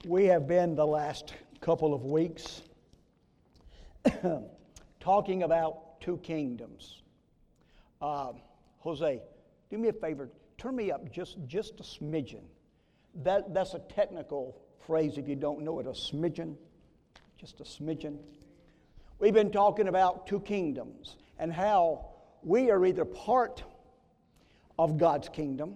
We have been the last couple of weeks talking about two kingdoms. Jose, do me a favor. Turn me up just a smidgen. That's a technical phrase if you don't know it, a smidgen. Just a smidgen. We've been talking about two kingdoms and how we are either part of God's kingdom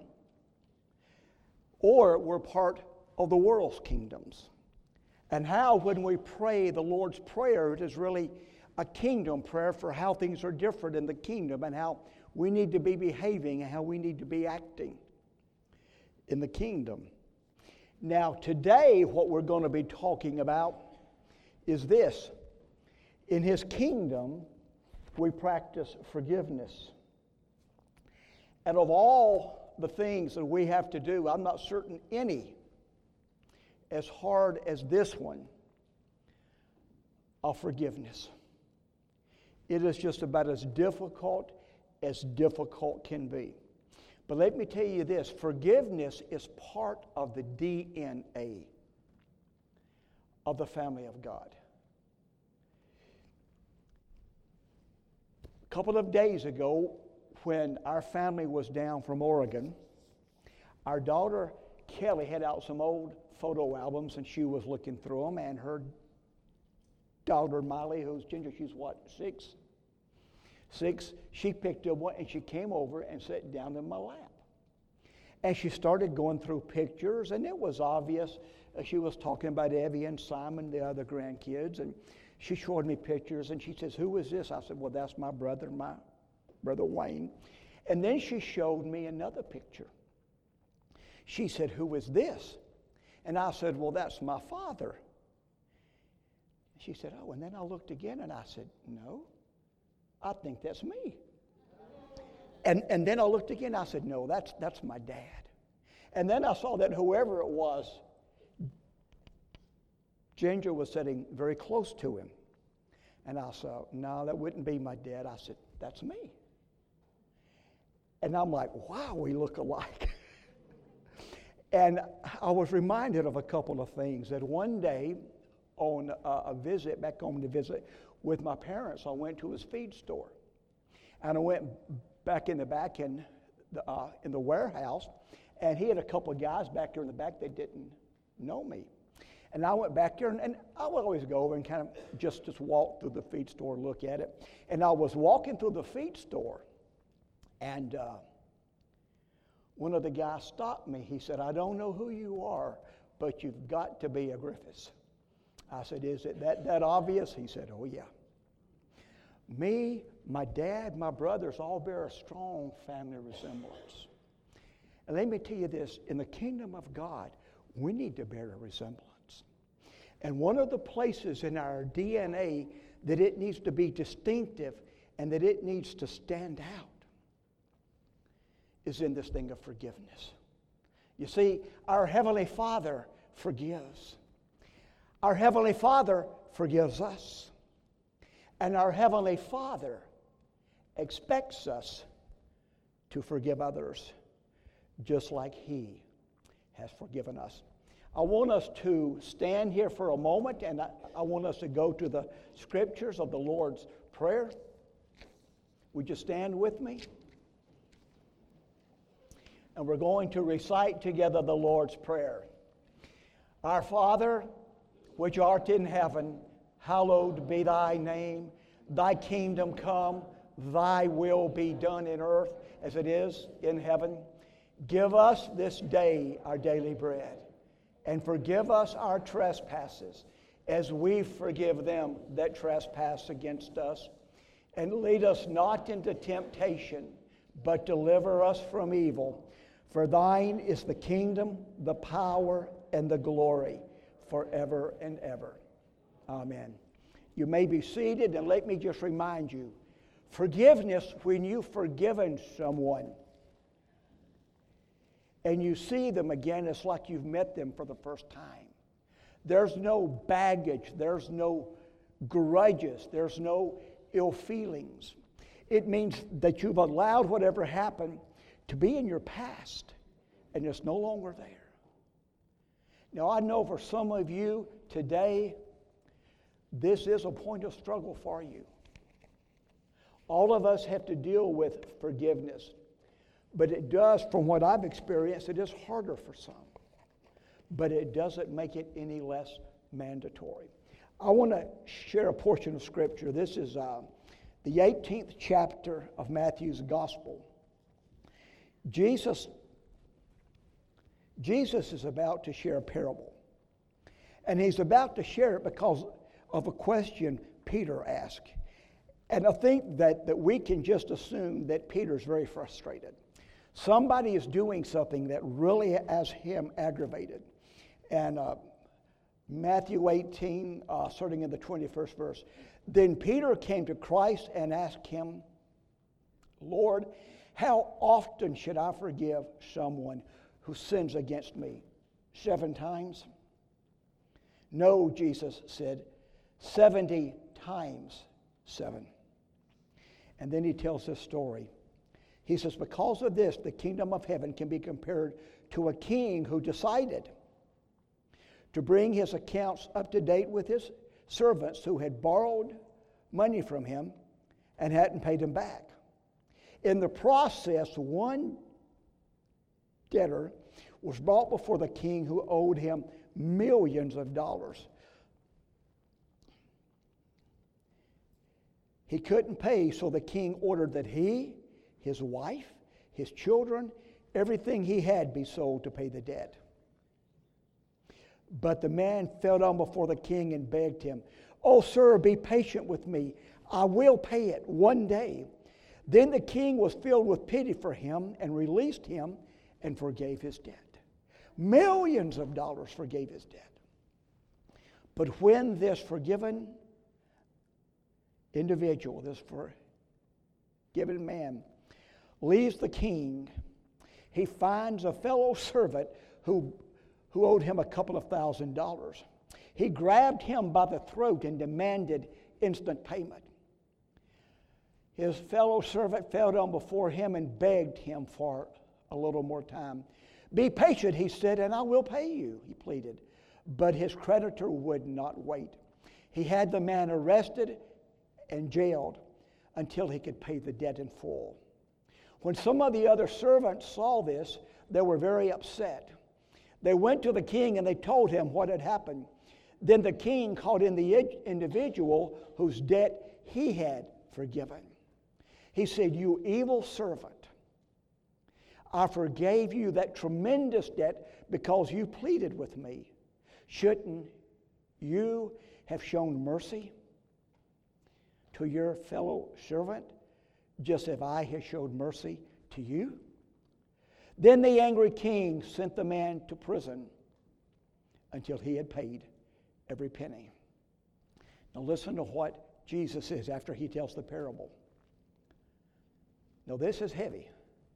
or we're part of the world's kingdoms. And how when we pray the Lord's Prayer, it is really a kingdom prayer for how things are different in the kingdom and how we need to be behaving and how we need to be acting in the kingdom. Now today what we're going to be talking about is this. In His kingdom we practice forgiveness. And of all the things that we have to do, I'm not certain any as hard as this one of forgiveness. It is just about as difficult can be. But let me tell you this, forgiveness is part of the DNA of the family of God. A couple of days ago, when our family was down from Oregon, our daughter Kelly had out some old photo albums and she was looking through them, and her daughter Miley, who's Ginger, she's what, six, she picked up one and she came over and sat down in my lap. And she started going through pictures, and it was obvious she was talking about Evie and Simon, the other grandkids, and she showed me pictures and she says, "Who is this?" I said, "Well, that's my brother Wayne." And then she showed me another picture. She said, "Who is this?" And I said, "Well, that's my father." She said, "Oh," and then I looked again and I said, "No, I think that's me." And then I looked again and I said, "No, that's my dad." And then I saw that whoever it was, Ginger was sitting very close to him. And I said, "No, that wouldn't be my dad." I said, "That's me." And I'm like, wow, we look alike. And I was reminded of a couple of things. That one day on a visit, back home to visit with my parents, I went to his feed store. And I went back in the back in the warehouse, and he had a couple of guys back there in the back that didn't know me. And I went back there, and I would always go over and kind of just walk through the feed store and look at it. And I was walking through the feed store, and one of the guys stopped me. He said, "I don't know who you are, but you've got to be a Griffiths." I said, "Is it that obvious?" He said, "Oh, yeah. Me, my dad, my brothers all bear a strong family resemblance." And let me tell you this, in the kingdom of God, we need to bear a resemblance. And one of the places in our DNA that it needs to be distinctive and that it needs to stand out is in this thing of forgiveness. You see, our Heavenly Father forgives. Our Heavenly Father forgives us. And our Heavenly Father expects us to forgive others just like He has forgiven us. I want us to stand here for a moment, and I want us to go to the scriptures of the Lord's Prayer. Would you stand with me? And we're going to recite together the Lord's Prayer. Our Father, which art in heaven, hallowed be thy name. Thy kingdom come, thy will be done in earth as it is in heaven. Give us this day our daily bread, and forgive us our trespasses as we forgive them that trespass against us. And lead us not into temptation, but deliver us from evil. For thine is the kingdom, the power, and the glory forever and ever. Amen. You may be seated, and let me just remind you, forgiveness, when you've forgiven someone and you see them again, it's like you've met them for the first time. There's no baggage, there's no grudges, there's no ill feelings. It means that you've allowed whatever happened to be in your past, and it's no longer there. Now, I know for some of you today, this is a point of struggle for you. All of us have to deal with forgiveness. But it does, from what I've experienced, it is harder for some. But it doesn't make it any less mandatory. I want to share a portion of Scripture. This is the 18th chapter of Matthew's Gospel. Jesus is about to share a parable. And he's about to share it because of a question Peter asked. And I think that we can just assume that Peter's very frustrated. Somebody is doing something that really has him aggravated. And Matthew 18, starting in the 21st verse. Then Peter came to Christ and asked him, Lord, how often should I forgive someone who sins against me? 7 times? No, Jesus said, 70 times 7. And then he tells this story. He says, because of this, the kingdom of heaven can be compared to a king who decided to bring his accounts up to date with his servants who had borrowed money from him and hadn't paid him back. In the process, one debtor was brought before the king who owed him millions of dollars. He couldn't pay, so the king ordered that he, his wife, his children, everything he had be sold to pay the debt. But the man fell down before the king and begged him, "Oh, sir, be patient with me. I will pay it one day." Then the king was filled with pity for him and released him and forgave his debt. Millions of dollars forgave his debt. But when this forgiven individual, this forgiven man, leaves the king, he finds a fellow servant who owed him a couple of $1,000s. He grabbed him by the throat and demanded instant payment. His fellow servant fell down before him and begged him for a little more time. "Be patient," he said, "and I will pay you," he pleaded. But his creditor would not wait. He had the man arrested and jailed until he could pay the debt in full. When some of the other servants saw this, they were very upset. They went to the king and they told him what had happened. Then the king called in the individual whose debt he had forgiven. He said, "You evil servant, I forgave you that tremendous debt because you pleaded with me. Shouldn't you have shown mercy to your fellow servant, just as I have showed mercy to you?" Then the angry king sent the man to prison until he had paid every penny. Now listen to what Jesus says after he tells the parable. Now this is heavy.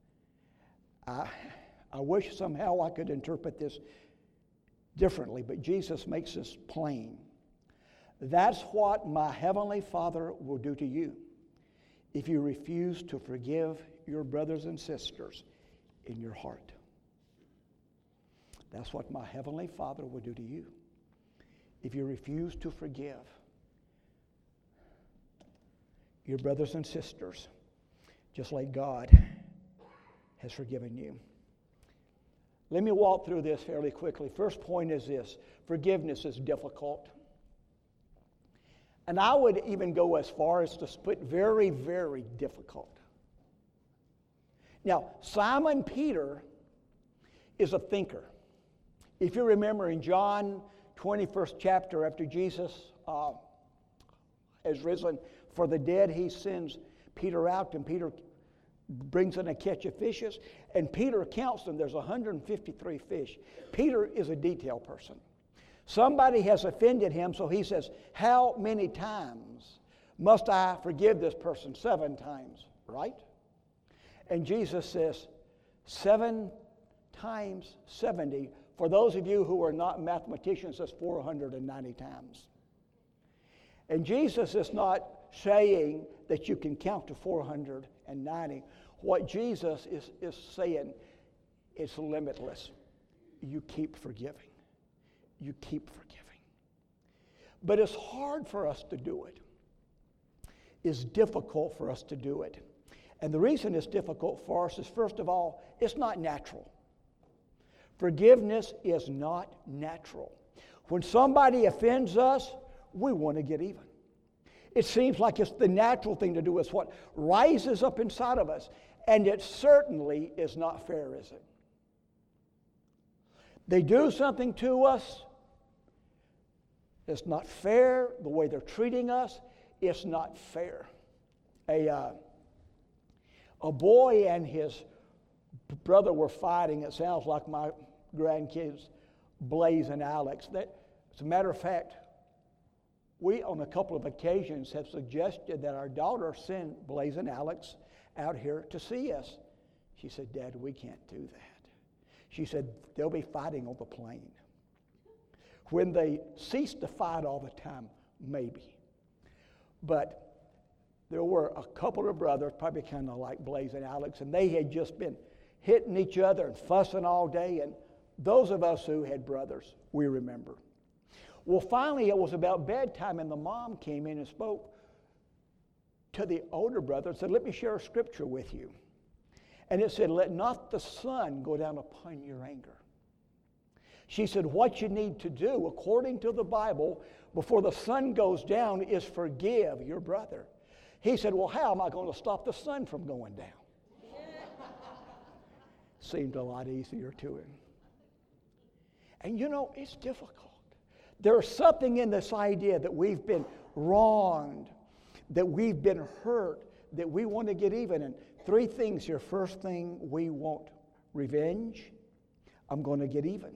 I wish somehow I could interpret this differently, but Jesus makes this plain. That's what my heavenly Father will do to you if you refuse to forgive your brothers and sisters in your heart. That's what my heavenly Father will do to you if you refuse to forgive your brothers and sisters just like God has forgiven you. Let me walk through this fairly quickly. First point is this: forgiveness is difficult. And I would even go as far as to put very, very difficult. Now, Simon Peter is a thinker. If you remember in John 21st chapter, after Jesus has risen for the dead, he sends Peter out, and Peter brings in a catch of fishes, and Peter counts them. There's 153 fish. Peter is a detail person. Somebody has offended him, so he says, "How many times must I forgive this person?" 7 times, right? And Jesus says, 7 times 70. For those of you who are not mathematicians, that's 490 times. And Jesus is not saying that you can count to 490. What Jesus is saying is limitless. You keep forgiving. you keep forgiving. But it's hard for us to do it. It's difficult for us to do it. And the reason it's difficult for us is, first of all, it's not natural. Forgiveness is not natural. When somebody offends us, we want to get even. It seems like it's the natural thing to do. It's what rises up inside of us. And it certainly is not fair, is it? They do something to us. It's not fair. The way they're treating us, it's not fair. A boy and his brother were fighting. It sounds like my grandkids, Blaze and Alex. As a matter of fact, we on a couple of occasions have suggested that our daughter send Blaze and Alex out here to see us. She said, Dad, we can't do that. She said, they'll be fighting on the plane. When they cease to fight all the time, maybe. But there were a couple of brothers, probably kind of like Blaze and Alex, and they had just been hitting each other and fussing all day. And those of us who had brothers, we remember. Well, finally, it was about bedtime, and the mom came in and spoke to the older brother and said, let me share a scripture with you. And it said, let not the sun go down upon your anger. She said, what you need to do, according to the Bible, before the sun goes down, is forgive your brother. He said, well, how am I going to stop the sun from going down? Seemed a lot easier to him. And you know, it's difficult. There's something in this idea that we've been wronged, that we've been hurt, that we want to get even. And three things here. First thing, we want revenge. I'm going to get even.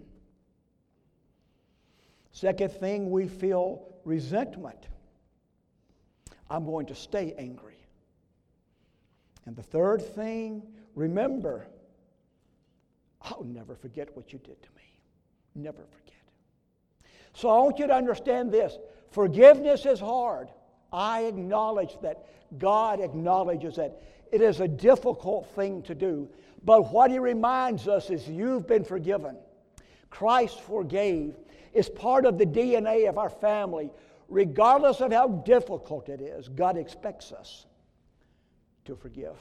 Second thing, we feel resentment. I'm going to stay angry. And the third thing, remember, I'll never forget what you did to me. Never forget. So I want you to understand this. Forgiveness is hard. I acknowledge that. God acknowledges that. It is a difficult thing to do. But what He reminds us is you've been forgiven. Christ forgave. It's part of the DNA of our family. Regardless of how difficult it is, God expects us to forgive.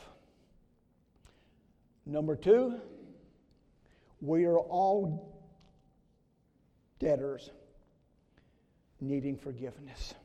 Number two, we are all debtors needing forgiveness.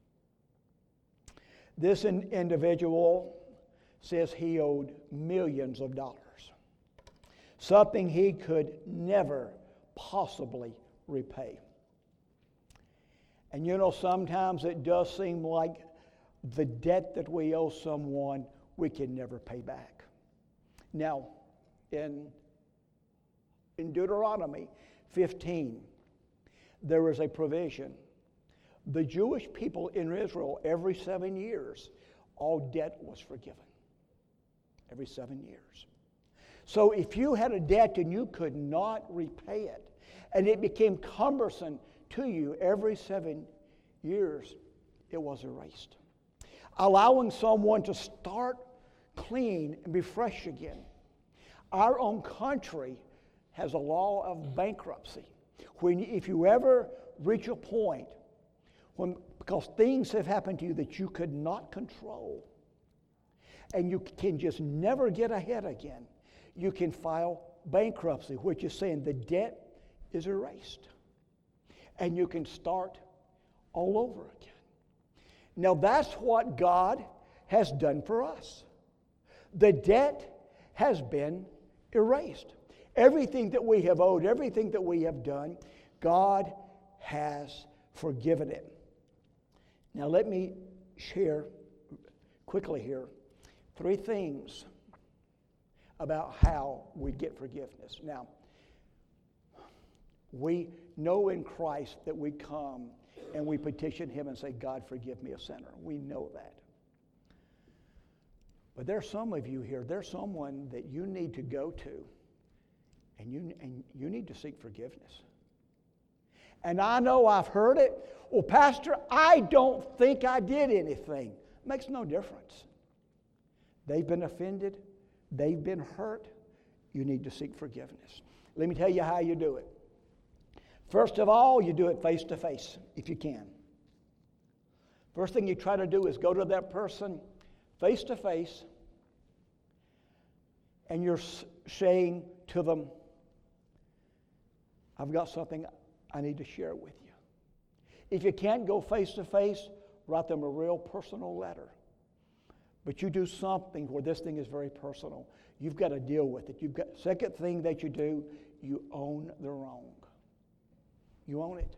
This individual says he owed millions of dollars, something he could never possibly repay. And you know, sometimes it does seem like the debt that we owe someone, we can never pay back. Now, in Deuteronomy 15, there is a provision. The Jewish people in Israel, every 7 years, all debt was forgiven. Every 7 years. So if you had a debt and you could not repay it, and it became cumbersome to you every 7 years, it was erased. Allowing someone to start clean and be fresh again. Our own country has a law of bankruptcy. If you ever reach a point because things have happened to you that you could not control, and you can just never get ahead again, you can file bankruptcy, which is saying the debt is erased. And you can start all over again. Now that's what God has done for us. The debt has been erased. Everything that we have owed, everything that we have done, God has forgiven it. Now let me share quickly here 3 things about how we get forgiveness. Now, we know in Christ that we come and we petition Him and say, God, forgive me a sinner. We know that. But there's some of you here, there's someone that you need to go to and you need to seek forgiveness. And I know I've heard it. Well, Pastor, I don't think I did anything. Makes no difference. They've been offended. They've been hurt. You need to seek forgiveness. Let me tell you how you do it. First of all, you do it face to face if you can. First thing you try to do is go to that person face to face, and you're saying to them, I've got something I need to share with you. If you can't go face to face, write them a real personal letter. But you do something where this thing is very personal. You've got to deal with it. Second thing that you do, you own the wrong. You own it.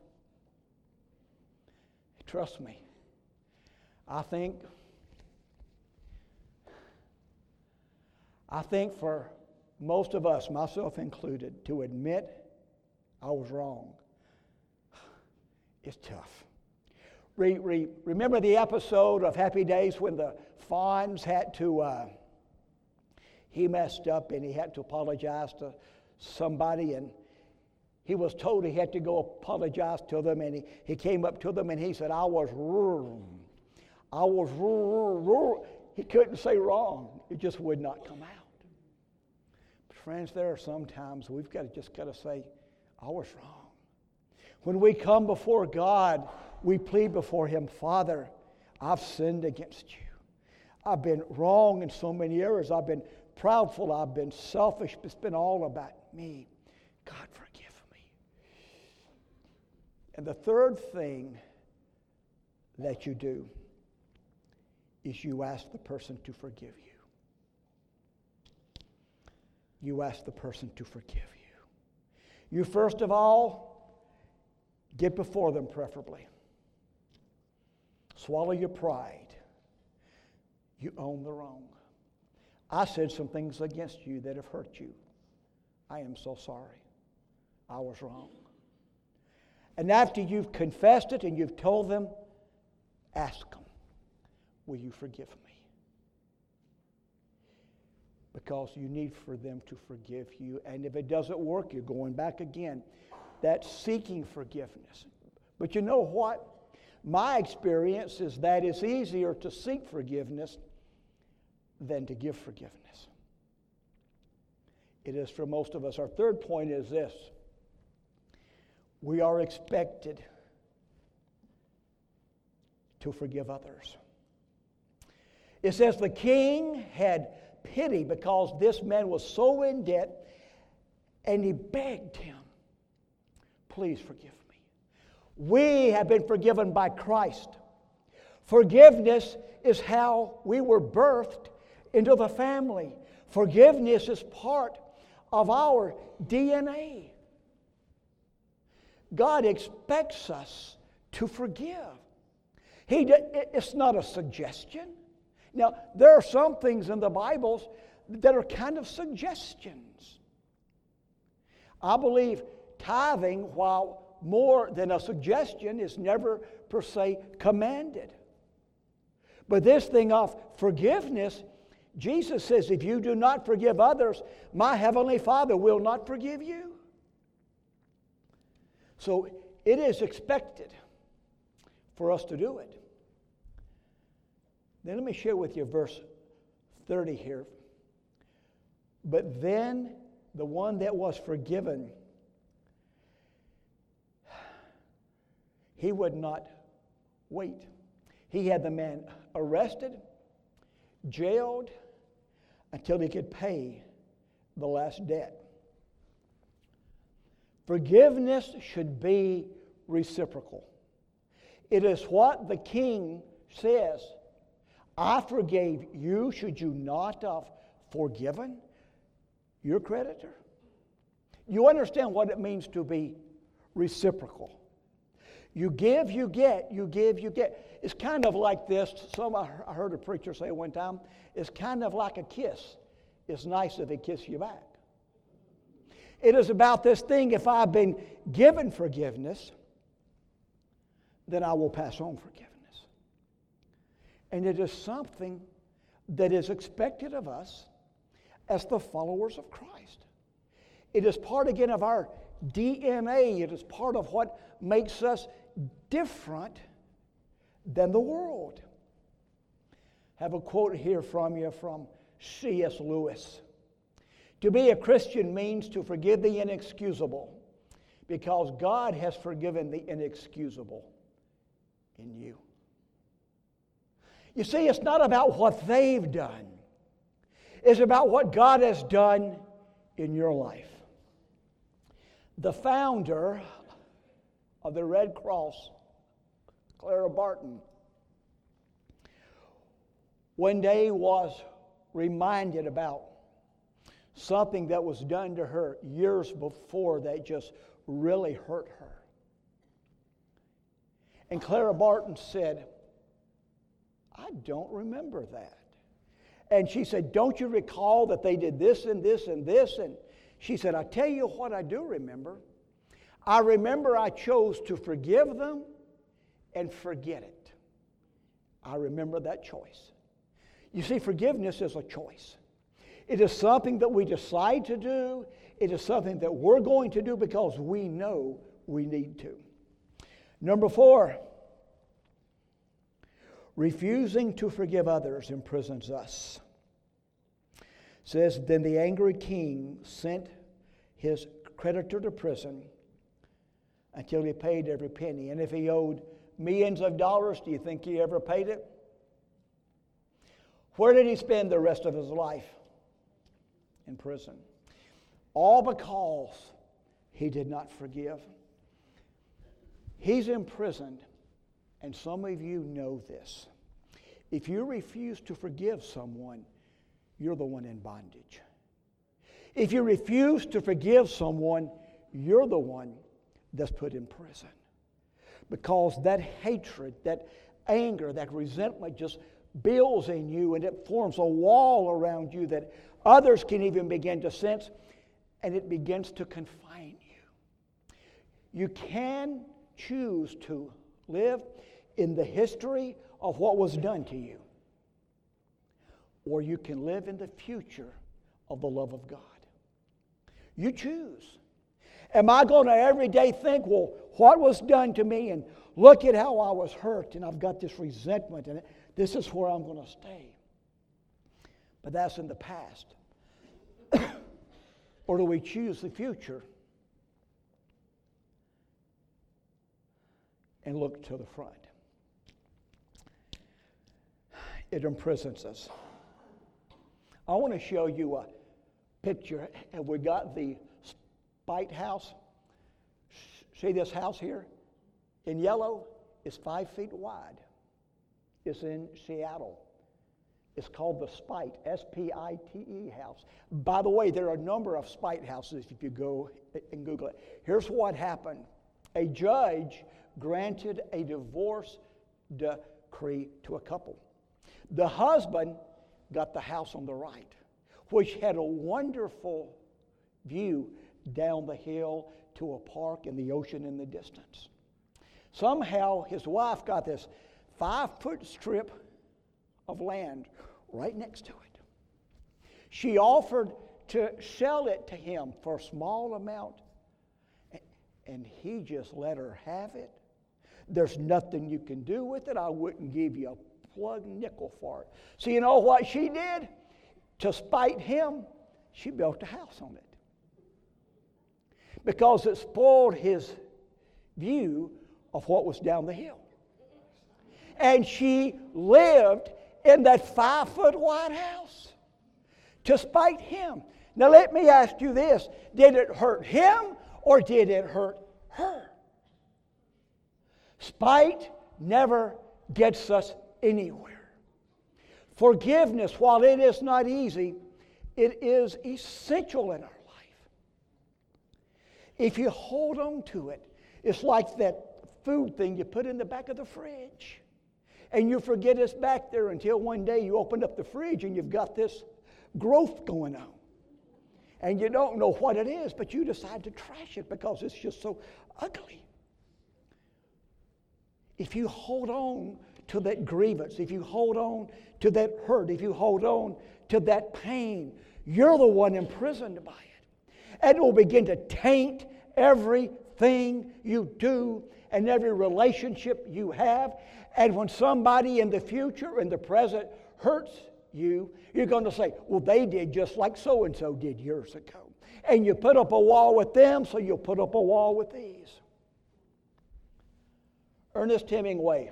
Trust me. I think for most of us, myself included, to admit I was wrong, it's tough. Remember the episode of Happy Days when the Fonz had to, he messed up and he had to apologize to somebody, and he was told he had to go apologize to them, and he came up to them and he said, I was wrong. He couldn't say wrong. It just would not come out. But friends, there are some times we've just got to say, I was wrong. When we come before God, we plead before Him, Father, I've sinned against you. I've been wrong in so many areas. I've been proudful. I've been selfish. It's been all about me. God, forgive me. And the third thing that you do is you ask the person to forgive you. You ask the person to forgive you. You first of all, get before them preferably. Swallow your pride. You own the wrong. I said some things against you that have hurt you. I am so sorry. I was wrong. And after you've confessed it and you've told them, ask them, will you forgive me? Because you need for them to forgive you. And if it doesn't work, you're going back again. That's seeking forgiveness. But you know what? My experience is that it's easier to seek forgiveness than to give forgiveness. It is for most of us. Our third point is this. We are expected to forgive others. It says the king had pity because this man was so in debt, and he begged him, please forgive me. We have been forgiven by Christ. Forgiveness is how we were birthed into the family. Forgiveness is part of our DNA. God expects us to forgive. It's not a suggestion. Now, there are some things in the Bible that are kind of suggestions. I believe tithing, while more than a suggestion, is never per se commanded. But this thing of forgiveness, Jesus says, if you do not forgive others, my heavenly Father will not forgive you. So it is expected for us to do it. Then let me share with you verse 30 here. But then the one that was forgiven, he would not wait. He had the man arrested, jailed, until he could pay the last debt. Forgiveness should be reciprocal. It is what the king says. I forgave you. Should you not have forgiven your creditor? You understand what it means to be reciprocal. You give, you get. You give, you get. It's kind of like this. I heard a preacher say one time, it's kind of like a kiss. It's nice if they kiss you back. It is about this thing, if I've been given forgiveness, then I will pass on forgiveness. And it is something that is expected of us as the followers of Christ. It is part, again, of our DNA. It is part of what makes us different than the world. I have a quote here from you from C.S. Lewis. To be a Christian means to forgive the inexcusable, because God has forgiven the inexcusable in you. You see, it's not about what they've done. It's about what God has done in your life. The founder of the Red Cross, Clara Barton, one day was reminded about something that was done to her years before that just really hurt her. And Clara Barton said, I don't remember that. And she said, don't you recall that they did this and this and this? And she said, I tell you what I do remember. I remember I chose to forgive them and forget it. I remember that choice. You see, forgiveness is a choice. It is something that we decide to do. It is something that we're going to do because we know we need to. Number 4, refusing to forgive others imprisons us. It says, then the angry king sent his creditor to prison until he paid every penny. And if he owed millions of dollars, do you think he ever paid it? Where did he spend the rest of his life? In prison. All because he did not forgive. He's imprisoned, and some of you know this. If you refuse to forgive someone, you're the one in bondage. If you refuse to forgive someone, you're the one that's put in prison. Because that hatred, that anger, that resentment just builds in you, and it forms a wall around you that others can even begin to sense, and it begins to confine you. You can choose to live in the history of what was done to you, or you can live in the future of the love of God. You choose. Am I going to every day think, well, what was done to me, and look at how I was hurt, and I've got this resentment, and this is where I'm going to stay? But that's in the past. Or do we choose the future and look to the front? It imprisons us. I want to show you a picture, and we got the Spite House. See this house here? In yellow, it's 5 feet wide. It's in Seattle. It's called the Spite, S-P-I-T-E house. By the way, there are a number of Spite houses if you go and Google it. Here's what happened. A judge granted a divorce decree to a couple. The husband got the house on the right, which had a wonderful view down the hill to a park and the ocean in the distance. Somehow his wife got this 5-foot strip of land right next to it. She offered to sell it to him for a small amount, and he just let her have it. There's nothing you can do with it. I wouldn't give you a plug nickel for it. So you know what she did? To spite him, she built a house on it. Because it spoiled his view of what was down the hill. And she lived in that 5-foot wide house to spite him. Now let me ask you this. Did it hurt him or did it hurt her? Spite never gets us anywhere. Forgiveness, while it is not easy, it is essential in our life. If you hold on to it, it's like that food thing you put in the back of the fridge. And you forget it's back there until one day you open up the fridge and you've got this growth going on. And you don't know what it is, but you decide to trash it because it's just so ugly. If you hold on to that grievance, if you hold on to that hurt, if you hold on to that pain, you're the one imprisoned by it. And it will begin to taint everything you do and every relationship you have. And when somebody in the future, in the present, hurts you, you're going to say, well, they did just like so-and-so did years ago. And you put up a wall with them, so you'll put up a wall with these. Ernest Hemingway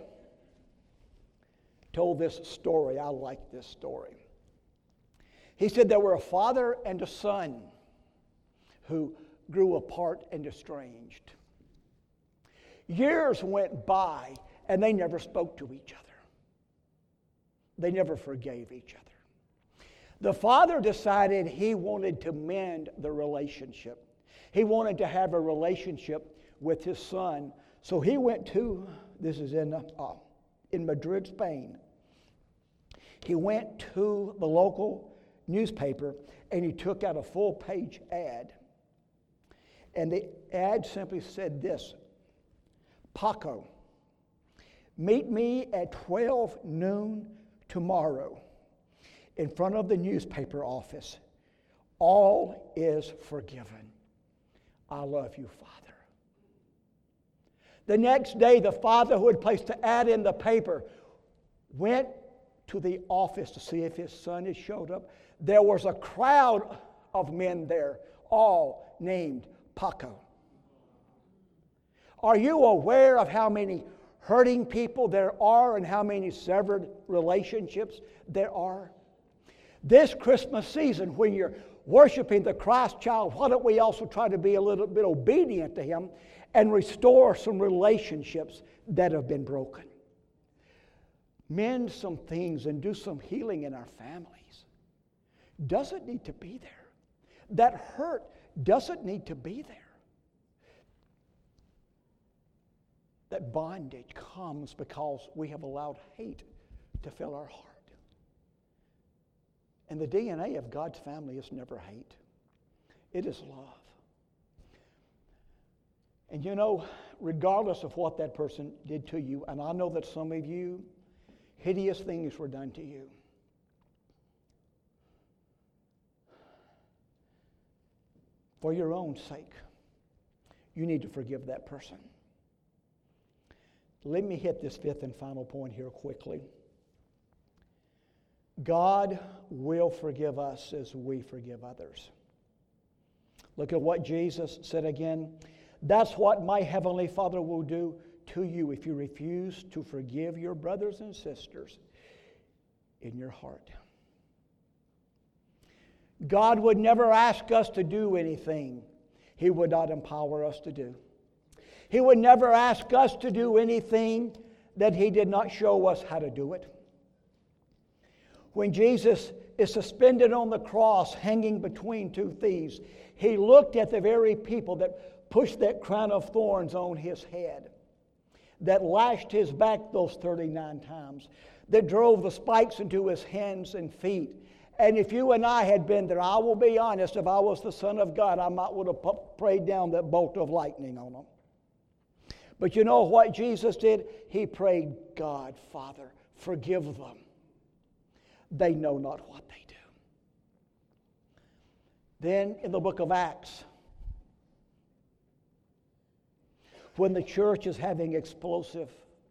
told this story. I like this story. He said there were a father and a son who grew apart and estranged. Years went by, and they never spoke to each other. They never forgave each other. The father decided he wanted to mend the relationship. He wanted to have a relationship with his son. So he went to, this is in Madrid, Spain. He went to the local newspaper and he took out a full-page ad. And the ad simply said this: Paco, meet me at 12 noon tomorrow in front of the newspaper office. All is forgiven. I love you, Father. The next day, the father who had placed the ad in the paper went to the office to see if his son had showed up. There was a crowd of men there, all named Paco. Are you aware of how many hurting people there are and how many severed relationships there are? This Christmas season, when you're worshiping the Christ child, why don't we also try to be a little bit obedient to him and restore some relationships that have been broken? Mend some things and do some healing in our families. Doesn't need to be there. That hurt doesn't need to be there. That bondage comes because we have allowed hate to fill our heart. And the DNA of God's family is never hate. It is love. And you know, regardless of what that person did to you, and I know that some of you, hideous things were done to you. For your own sake, you need to forgive that person. Let me hit this fifth and final point here quickly. God will forgive us as we forgive others. Look at what Jesus said again. That's what my heavenly Father will do to you if you refuse to forgive your brothers and sisters in your heart. God would never ask us to do anything He would not empower us to do. He would never ask us to do anything that He did not show us how to do it. When Jesus is suspended on the cross, hanging between two thieves, He looked at the very people that pushed that crown of thorns on His head, that lashed His back those 39 times, that drove the spikes into His hands and feet. And if you and I had been there, I will be honest, if I was the Son of God, I might would have prayed down that bolt of lightning on them. But you know what Jesus did? He prayed, God, Father, forgive them. They know not what they do. Then in the book of Acts, when the church is having explosive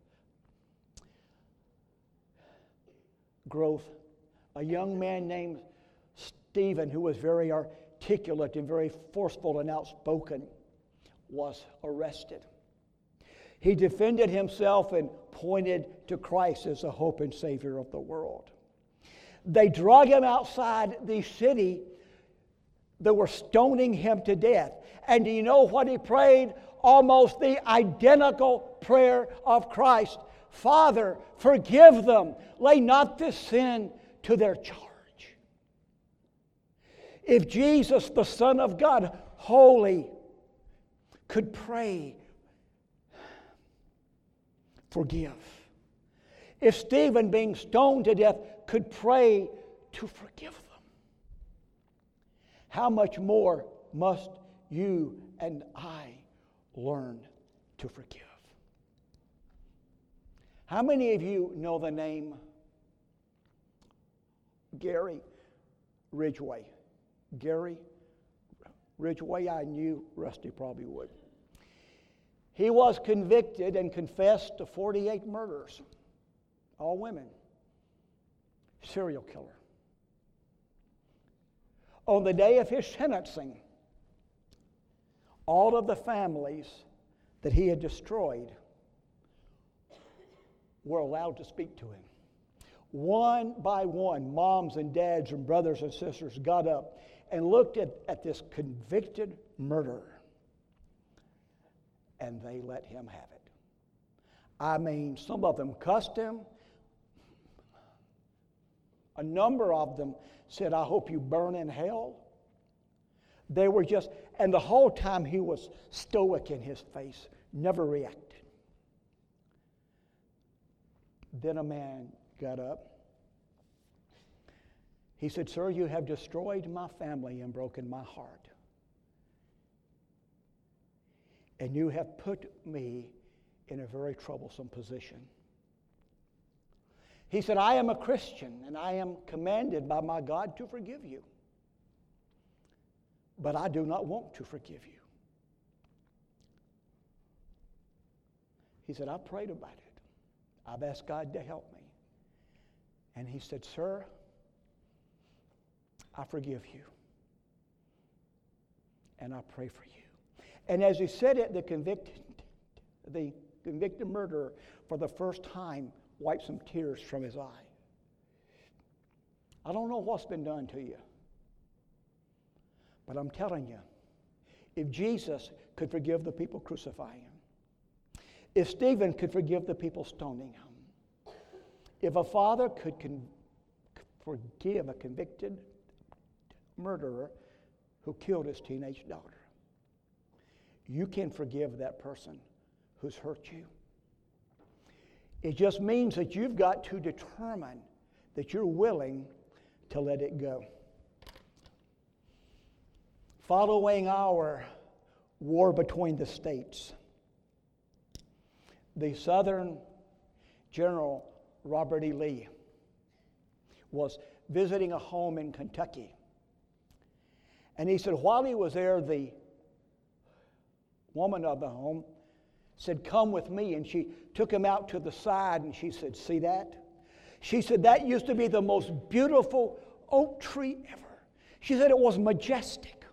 growth, a young man named Stephen, who was very articulate and very forceful and outspoken, was arrested. He defended himself and pointed to Christ as the hope and Savior of the world. They drug him outside the city. They were stoning him to death. And do you know what he prayed? Almost the identical prayer of Christ. Father, forgive them. Lay not this sin to their charge. If Jesus, the Son of God, holy, could pray, forgive. If Stephen, being stoned to death, could pray to forgive them, how much more must you and I learn to forgive? How many of you know the name Gary Ridgway? Gary Ridgway, I knew Rusty probably would. He was convicted and confessed to 48 murders, all women. Serial killer. On the day of his sentencing, all of the families that he had destroyed were allowed to speak to him. One by one, moms and dads and brothers and sisters got up and looked at this convicted murderer, and they let him have it. I mean, some of them cussed him. A number of them said, "I hope you burn in hell." They were just, and the whole time he was stoic in his face, never reacted. Then a man got up. He said, "Sir, you have destroyed my family and broken my heart. And you have put me in a very troublesome position." He said, "I am a Christian and I am commanded by my God to forgive you. But I do not want to forgive you." He said, "I've prayed about it. I've asked God to help me." And he said, "Sir, I forgive you. And I pray for you." And as he said it, the convicted murderer, for the first time, wiped some tears from his eye. I don't know what's been done to you, but I'm telling you, if Jesus could forgive the people crucifying him, if Stephen could forgive the people stoning him, if a father could forgive a convicted murderer who killed his teenage daughter, you can forgive that person who's hurt you. It just means that you've got to determine that you're willing to let it go. Following our war between the states, the Southern General Robert E. Lee was visiting a home in Kentucky. And he said while he was there, the woman of the home said, "Come with me." And she took him out to the side and she said, "See that?" She said, "That used to be the most beautiful oak tree ever." She said it was majestic.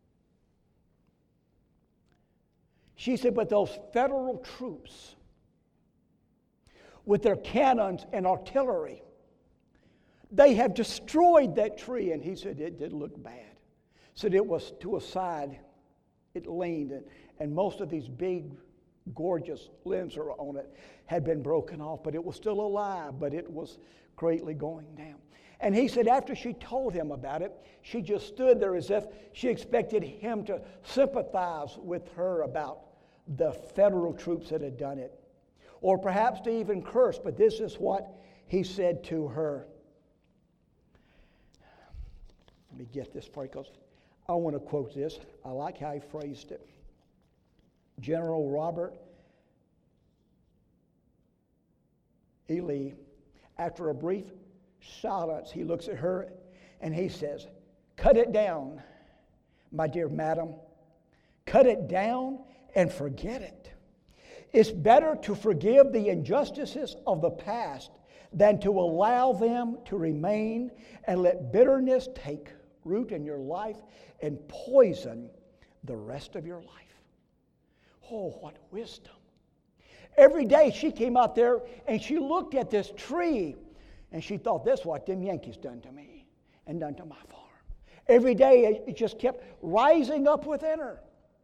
She said, "But those federal troops with their cannons and artillery, they have destroyed that tree." And he said it did look bad. Said it was to a side, it leaned, and most of these big, gorgeous limbs are on it had been broken off, but it was still alive, but it was greatly going down. And he said after she told him about it, she just stood there as if she expected him to sympathize with her about the federal troops that had done it, or perhaps to even curse, but this is what he said to her. Let me get this for you because I want to quote this. I like how he phrased it. General Robert E. Lee, after a brief silence, he looks at her and he says, "Cut it down, my dear madam. Cut it down and forget it. It's better to forgive the injustices of the past than to allow them to remain and let bitterness take root in your life and poison the rest of your life." Oh, what wisdom. Every day she came out there and she looked at this tree and she thought, "That's what them Yankees done to me and done to my farm." Every day it just kept rising up within her.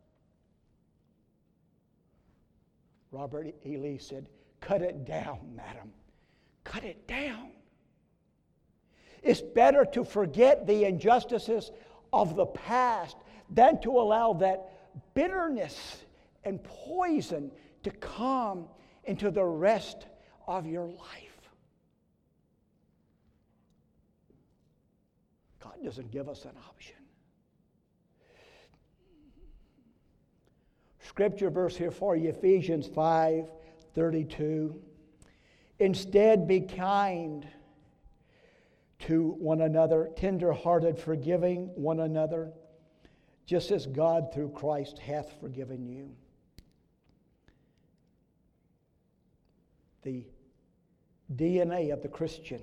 Robert E. Lee said, "Cut it down, madam. Cut it down. It's better to forget the injustices of the past than to allow that bitterness and poison to come into the rest of your life." God doesn't give us an option. Scripture verse here for you, Ephesians 5:32. "Instead, be kind to one another, tender-hearted, forgiving one another, just as God through Christ hath forgiven you." The DNA of the Christian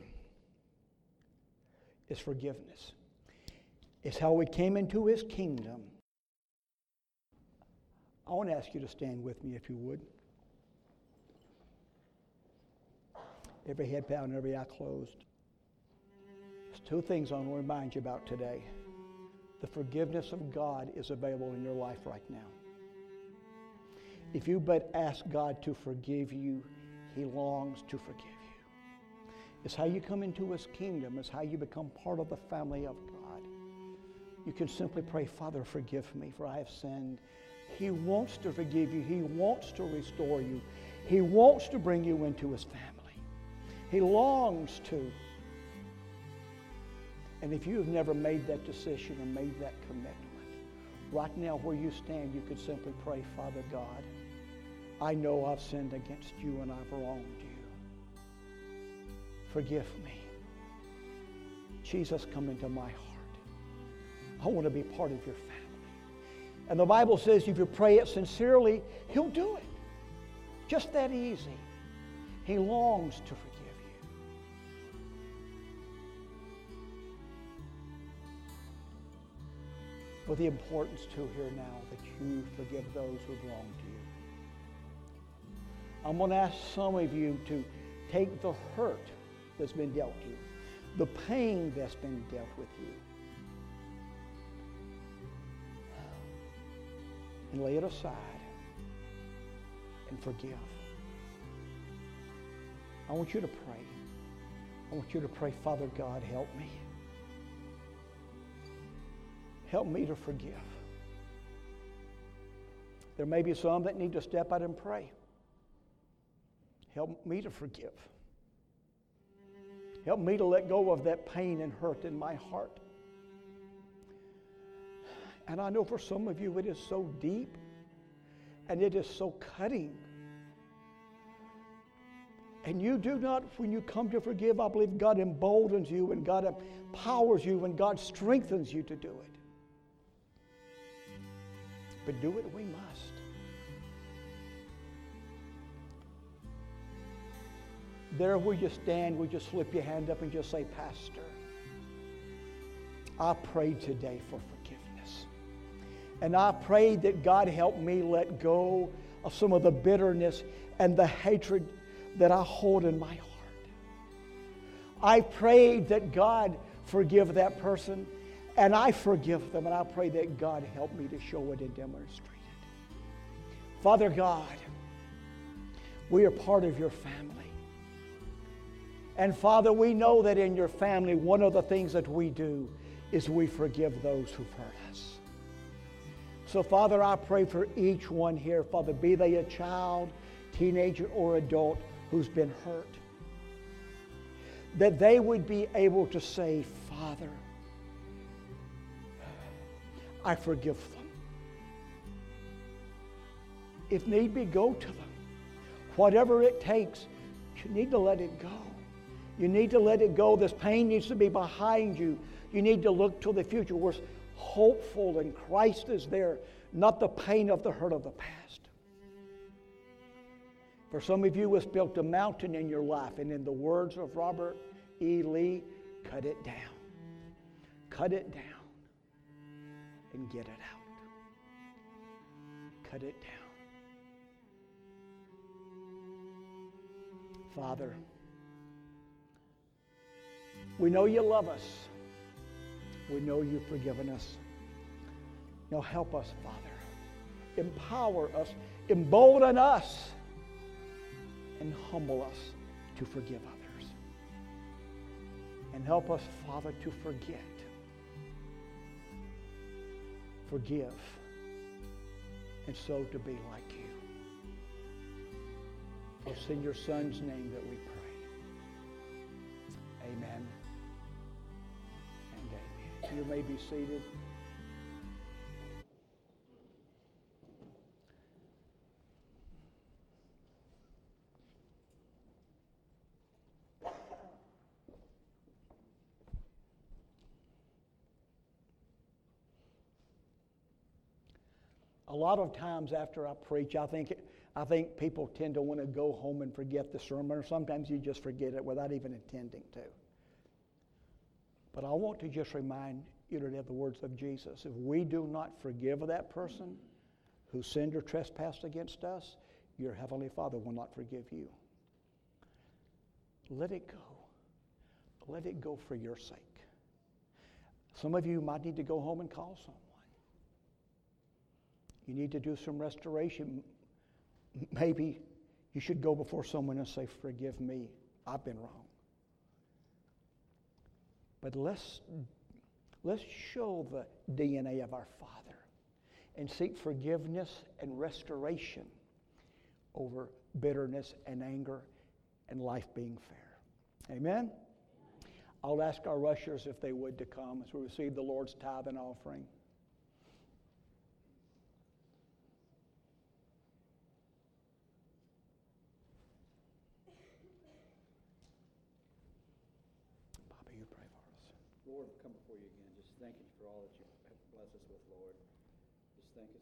is forgiveness. It's how we came into his kingdom. I want to ask you to stand with me if you would. Every head bowed and every eye closed. There's two things I want to remind you about today. The forgiveness of God is available in your life right now. If you but ask God to forgive you, He longs to forgive you. It's how you come into His kingdom. It's how you become part of the family of God. You can simply pray, Father, forgive me, for I have sinned. He wants to forgive you. He wants to restore you. He wants to bring you into His family. He longs to. And if you have never made that decision or made that commitment, right now where you stand, you could simply pray, Father God, I know I've sinned against you and I've wronged you. Forgive me. Jesus, come into my heart. I want to be part of your family. And the Bible says if you pray it sincerely, He'll do it. Just that easy. He longs to forgive you. But the importance too here now that you forgive those who've wronged you. I'm going to ask some of you to take the hurt that's been dealt to you, the pain that's been dealt with you, and lay it aside and forgive. I want you to pray. I want you to pray, Father God, help me. Help me to forgive. There may be some that need to step out and pray. Help me to forgive. Help me to let go of that pain and hurt in my heart. And I know for some of you it is so deep and it is so cutting. And you do not, when you come to forgive, I believe God emboldens you and God empowers you and God strengthens you to do it. But do it we must. There where you stand, would you slip your hand up and just say, Pastor, I prayed today for forgiveness. And I prayed that God help me let go of some of the bitterness and the hatred that I hold in my heart. I prayed that God forgive that person, and I forgive them, and I pray that God help me to show it and demonstrate it. Father God, we are part of your family. And Father, we know that in your family, one of the things that we do is we forgive those who've hurt us. So Father, I pray for each one here, Father, be they a child, teenager, or adult who's been hurt, that they would be able to say, Father, I forgive them. If need be, go to them. Whatever it takes, you need to let it go. You need to let it go. This pain needs to be behind you. You need to look to the future. We're hopeful and Christ is there, not the pain of the hurt of the past. For some of you, it's built a mountain in your life, and in the words of Robert E. Lee, cut it down. Cut it down and get it out. Cut it down. Father, we know you love us. We know you've forgiven us. Now help us, Father. Empower us, embolden us, and humble us to forgive others. And help us, Father, to forget. Forgive, and so to be like you. For it's in your Son's name that we pray. Amen and amen. You may be seated. A lot of times after I preach, I think people tend to want to go home and forget the sermon, or sometimes you just forget it without even intending to. But I want to just remind you today of the words of Jesus. If we do not forgive that person, who sinned or trespassed against us, your heavenly Father will not forgive you. Let it go. Let it go for your sake. Some of you might need to go home and call someone. You need to do some restoration. Maybe you should go before someone and say, forgive me, I've been wrong. But let's show the DNA of our Father and seek forgiveness and restoration over bitterness and anger and life being fair. Amen? I'll ask our ushers if they would to come as we receive the Lord's tithe and offering. Bobby, you pray for us. Lord, we come before you again. Just thank you for all that you have blessed us with, Lord. Just thank us